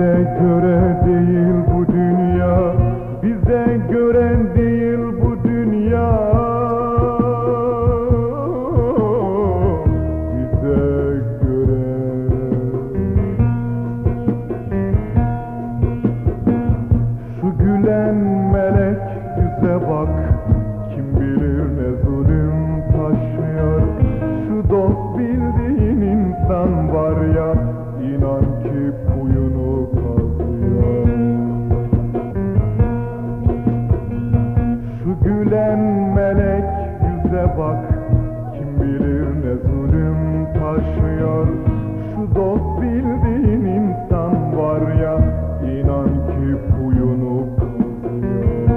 Bize göre değil bu dünya, bize göre değil bu dünya. Bize göre. Şu gülen melek yüze bak, kim bilir ne zulüm taşıyor. Şu dost bildiğin insan var ya, inan ki kuyunu kazıyor. Şu gülen melek yüze bak, kim bilir ne zulüm taşıyor. Şu dost bildiğin insan var ya, inan ki kuyunu kazıyor.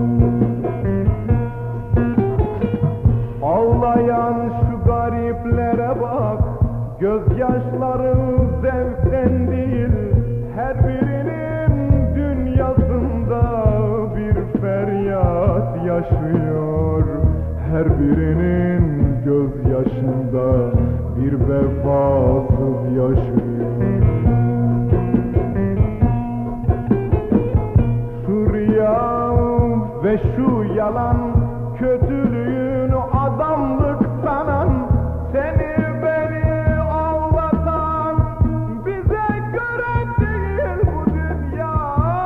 Ağlayan şu gariplere bak, gözyaşları zevkten değil, her birinin dünyasında bir feryat yaşıyor. Her birinin gözyaşında bir vefasız yaşıyor. Şu riya ve şu yalan, kötülüğünü adamlık sanan, seni beni ağlatan, bize göre değil bu dünya.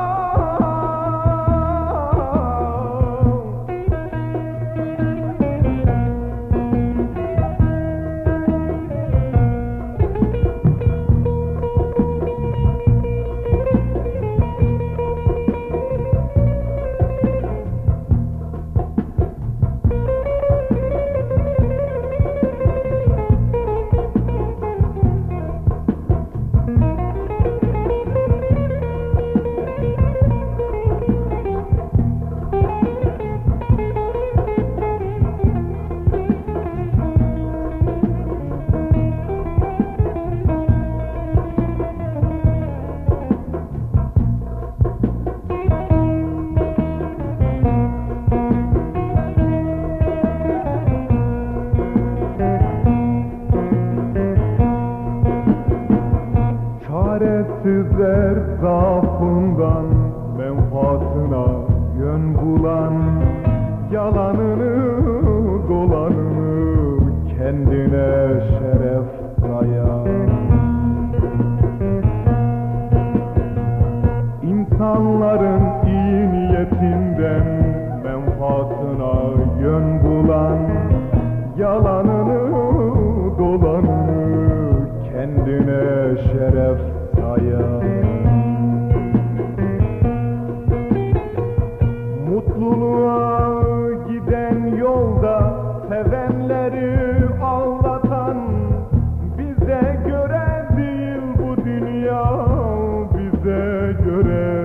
Çaresizler zaafından, menfaatına yön bulan, yalanını dolanını kendine şeref sayan. İnsanların iyi niyetinden, menfaatına yön bulan, yalanını dolanını kendine şeref sayan. Mutluluğa giden yolda sevenleri ağlatan, bize göre değil bu dünya. Bize göre,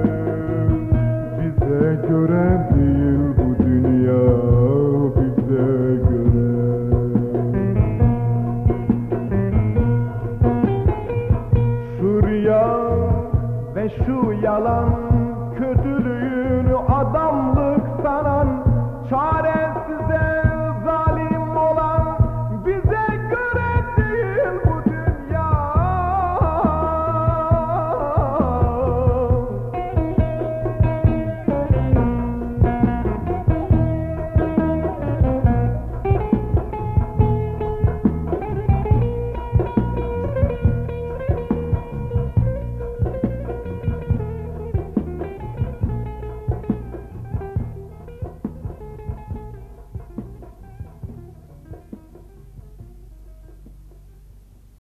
bize göre değil bu dünya. Bize göre. Şu riya ve şu yalan, kötülüğünü adam